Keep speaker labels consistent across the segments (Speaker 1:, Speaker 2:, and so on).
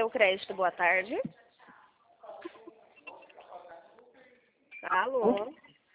Speaker 1: Cartão Crédito, boa tarde. Alô?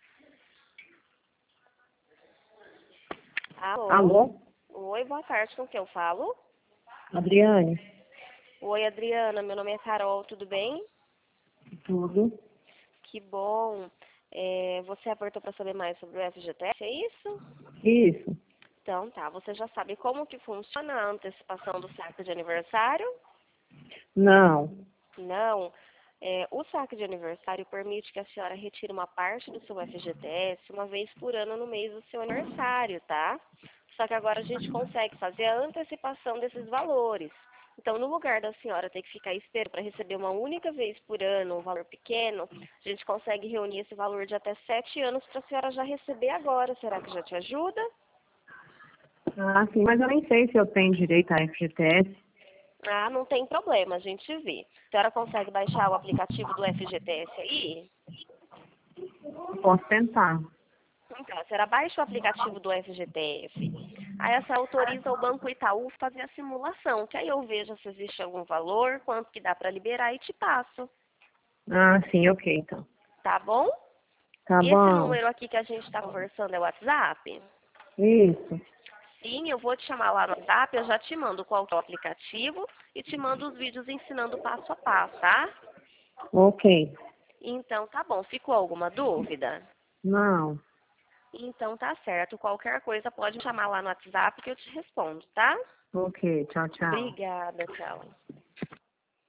Speaker 1: Alô?
Speaker 2: Alô?
Speaker 1: Oi, boa tarde, com quem eu falo?
Speaker 2: Adriane?
Speaker 1: Oi, Adriana, meu nome é Carol, tudo bem?
Speaker 2: Tudo?
Speaker 1: Que bom. Você apertou para saber mais sobre o FGTS, é isso?
Speaker 2: Isso?
Speaker 1: Então tá, você já sabe como que funciona a antecipação do saque de aniversário?
Speaker 2: Não.
Speaker 1: Não. O saque de aniversário permite que a senhora retire uma parte do seu FGTS uma vez por ano no mês do seu aniversário, tá? Só que agora a gente consegue fazer a antecipação desses valores. Então, no lugar da senhora ter que ficar esperando para receber uma única vez por ano um valor pequeno, a gente consegue reunir esse valor de até 7 anos para a senhora já receber agora. Será que já te ajuda?
Speaker 2: Ah, sim, mas eu nem sei se eu tenho direito a FGTS.
Speaker 1: Ah, não tem problema, a gente vê. A senhora consegue baixar o aplicativo do FGTS aí?
Speaker 2: Posso tentar.
Speaker 1: Então, a senhora baixa o aplicativo do FGTS. Aí a senhora autoriza o Banco Itaú fazer a simulação, que aí eu vejo se existe algum valor, quanto que dá para liberar e te passo.
Speaker 2: Ah, sim, ok, então.
Speaker 1: Tá bom?
Speaker 2: Tá
Speaker 1: Esse
Speaker 2: bom.
Speaker 1: número aqui que a gente está conversando é o WhatsApp?
Speaker 2: Isso.
Speaker 1: Sim, eu vou te chamar lá no WhatsApp, eu já te mando qual que é o aplicativo e te mando os vídeos ensinando passo a passo, tá?
Speaker 2: Ok.
Speaker 1: Então tá bom, ficou alguma dúvida?
Speaker 2: Não.
Speaker 1: Então tá certo, qualquer coisa pode me chamar lá no WhatsApp que eu te respondo, tá?
Speaker 2: Ok, tchau, tchau.
Speaker 1: Obrigada, tchau.